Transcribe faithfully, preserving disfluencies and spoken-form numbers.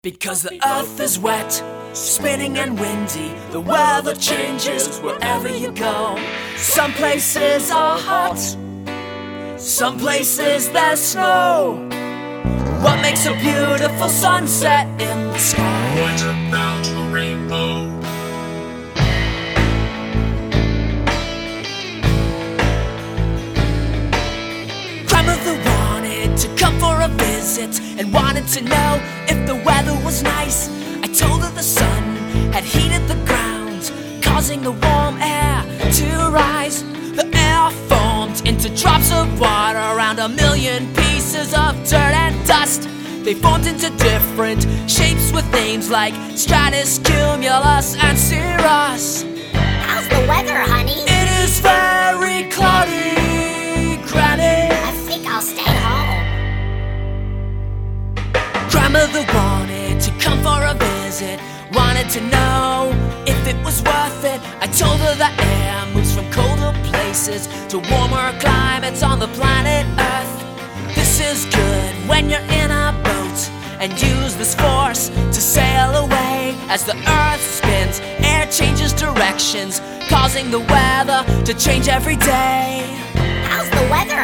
Because the earth is wet, spinning and windy, the weather changes wherever you go. Some places are hot, some places there's snow. What makes a beautiful sunset in the sky? What about a rainbow? Grandmother wanted to come for a visit and wanted to know if the weather was nice. I told her the sun had heated the ground, causing the warm air to rise. The air formed into drops of water around a million pieces of dirt and dust. They formed into different shapes with names like stratus, cumulus, and cirrus. How's the weather, honey? It is very cloudy, Granny. I think I'll stay home. Grandmother wanted to come for a visit, wanted to know if it was worth it. I told her that air moves from colder places to warmer climates on the planet Earth. This is good when you're in a boat and use this force to sail away. As the earth spins, air changes directions, causing the weather to change every day. How's the weather,